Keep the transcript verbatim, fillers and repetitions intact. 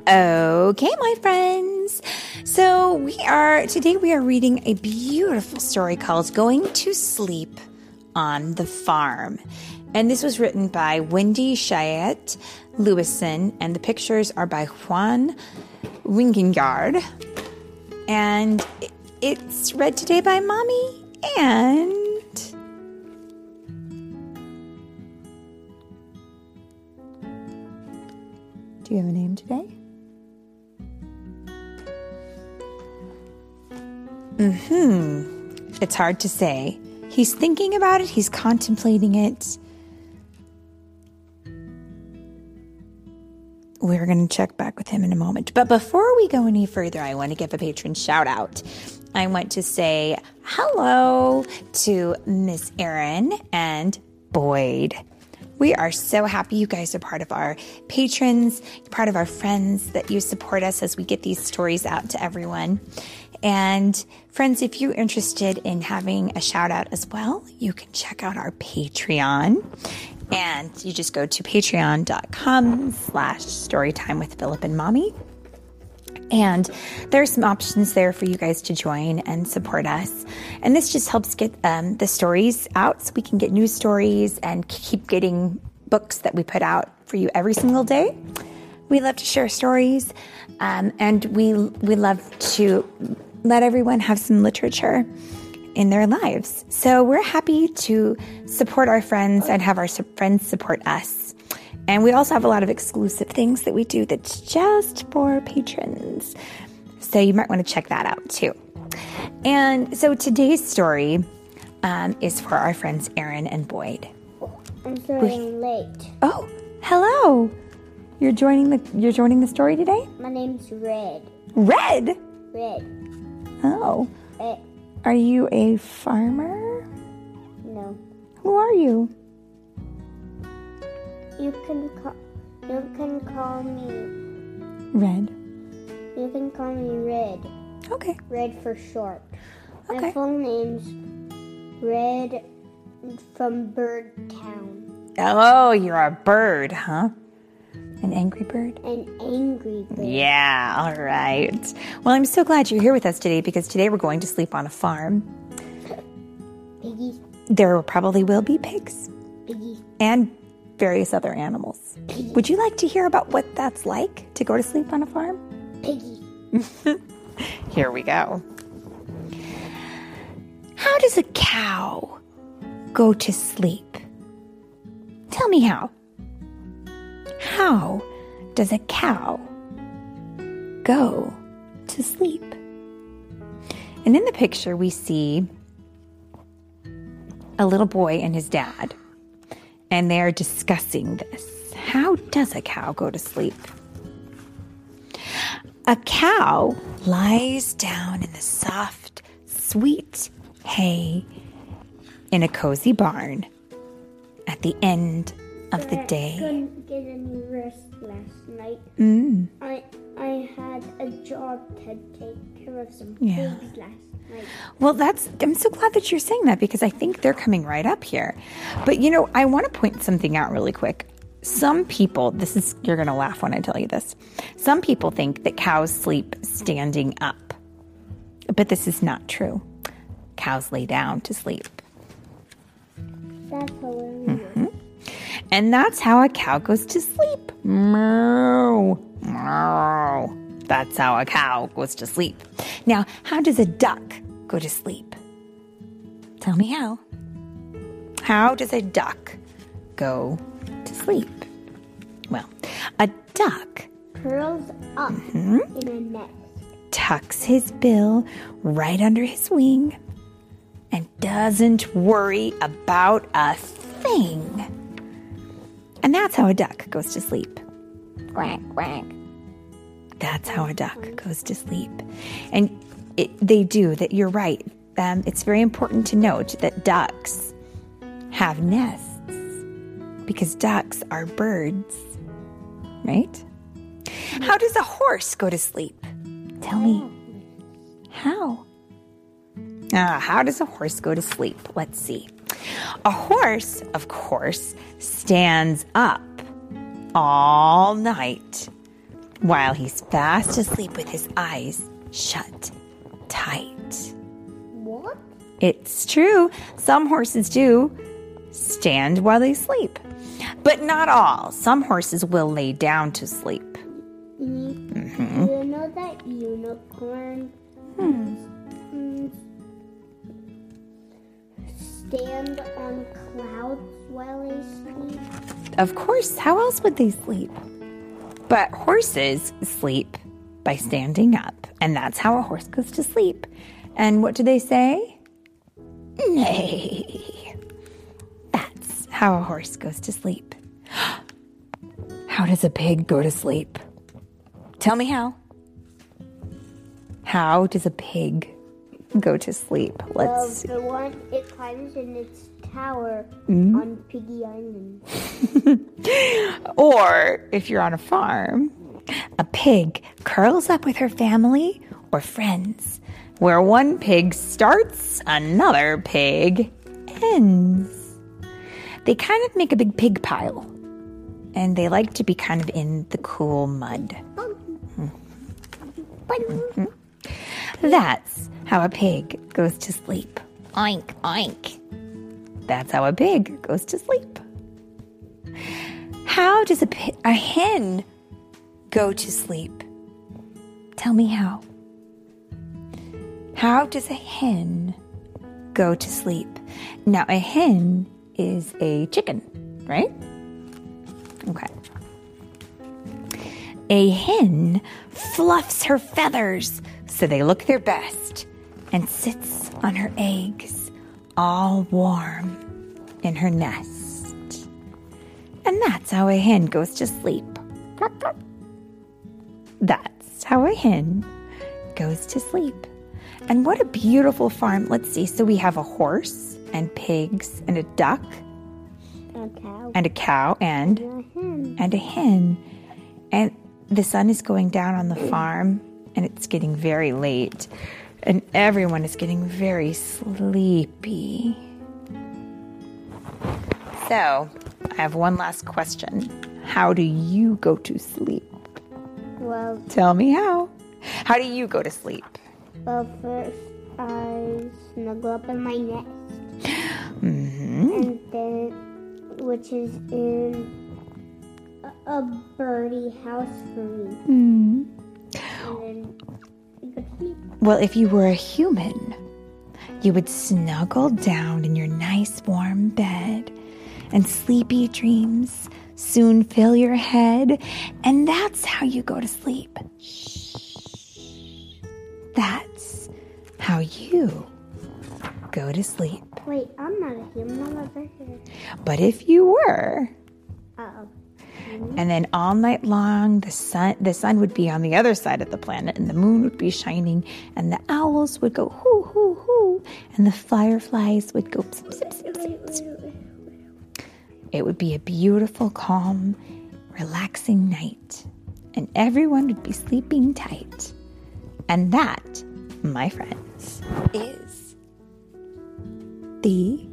Okay, my friends. So we are, today we are reading a beautiful story called Going to Sleep on the Farm. And this was written by Wendy Chayette Lewison, and the pictures are by Juan Wingengard. And it's read today by Mommy and... Do you have a name today? Mm-hmm. It's hard to say. He's thinking about it. He's contemplating it. We're going to check back with him in a moment. But before we go any further, I want to give a patron shout out. I want to say hello to Miss Erin and Boyd. We are so happy you guys are part of our patrons, part of our friends, that you support us as we get these stories out to everyone. And friends, if you're interested in having a shout out as well, you can check out our Patreon. And you just go to patreon.com slash storytime with Philip and Mommy. And there's some options there for you guys to join and support us. And this just helps get um, the stories out so we can get new stories and keep getting books that we put out for you every single day. We love to share stories, um, and we we love to let everyone have some literature in their lives. So we're happy to support our friends and have our su- friends support us. And we also have a lot of exclusive things that we do that's just for patrons. So you might want to check that out too. And so today's story um, is for our friends Erin and Boyd. I'm starting late. Oh, hello. You're joining the you're joining the story today? My name's Red. Red? Red. Oh. Red. Are you a farmer? No. Who are you? You can call you can call me Red. You can call me Red. Okay. Red for short. Okay. My full name's Red from Bird Town. Oh, you're a bird, huh? An angry bird? An angry bird. Yeah, all right. Well, I'm so glad you're here with us today because today we're going to sleep on a farm. Piggies. There probably will be pigs. Piggies. And various other animals. Piggies. Would you like to hear about what that's like to go to sleep on a farm? Piggies. Here we go. How does a cow go to sleep? Tell me how. How does a cow go to sleep? And in the picture, we see a little boy and his dad, and they're discussing this. How does a cow go to sleep? A cow lies down in the soft, sweet hay in a cozy barn at the end of the day. I couldn't get any rest last night. Mm. I I had a job to take care of some Yeah. pigs last night. Well, that's, I'm so glad that you're saying that because I think they're coming right up here. But, you know, I want to point something out really quick. Some people, this is, you're going to laugh when I tell you this. Some people think that cows sleep standing up. But this is not true. Cows lay down to sleep. That's hilarious. Mm-hmm. And that's how a cow goes to sleep. Meow. Meow. That's how a cow goes to sleep. Now, how does a duck go to sleep? Tell me how. How does a duck go to sleep? Well, a duck Curls up mm-hmm. in a nest. tucks his bill right under his wing and doesn't worry about a thing. And that's how a duck goes to sleep. Quack, quack. That's how a duck goes to sleep. And it, they do, that you're right. Um, it's very important to note that ducks have nests because ducks are birds, right? How does a horse go to sleep? Tell me. How? Ah, how does a horse go to sleep? Let's see. A horse, of course, stands up all night while he's fast asleep with his eyes shut tight. What? It's true. Some horses do stand while they sleep, but not all. Some horses will lay down to sleep. Mm-hmm. Do you know that unicorns Hmm. mm, stand on clouds while they sleep? Of course, how else would they sleep? But horses sleep by standing up, and that's how a horse goes to sleep. And what do they say? Nay. That's how a horse goes to sleep. How does a pig go to sleep? Tell me how. How does a pig go to sleep? Let's Well, see. for one, it climbs in its tower Mm-hmm. on Piggy Island. Or if you're on a farm, a pig curls up with her family or friends. Where one pig starts, another pig ends. They kind of make a big pig pile, and they like to be kind of in the cool mud. Mm-hmm. That's how a pig goes to sleep. Oink, oink. That's how a pig goes to sleep. How does a, pi- a hen go to sleep? Tell me how. How does a hen go to sleep? Now, a hen is a chicken, right? Okay. A hen fluffs her feathers so they look their best and sits on her eggs all warm in her nest. And that's how a hen goes to sleep. That's how a hen goes to sleep. And what a beautiful farm. Let's see. So we have a horse and pigs and a duck A cow. and a cow and A hen. and a hen. And the sun is going down on the farm and it's getting very late. And everyone is getting very sleepy. So, I have one last question. How do you go to sleep? Well, Tell me how. How do you go to sleep? well, first I snuggle up in my nest, Mm-hmm. and then, which is in a, a birdie house for me, Mm. and then I go to sleep. Well, if you were a human, you would snuggle down in your nice warm bed, and sleepy dreams soon fill your head, and that's how you go to sleep. That's how you go to sleep. Wait, I'm not a human. I'm a bird. But if you were, Uh-oh. and then all night long, the sun the sun would be on the other side of the planet, and the moon would be shining, and the owls would go hoo hoo hoo, and the fireflies would go psip, psip, psip, psip, psip. It would be a beautiful, calm, relaxing night, and everyone would be sleeping tight. And that, my friends, is the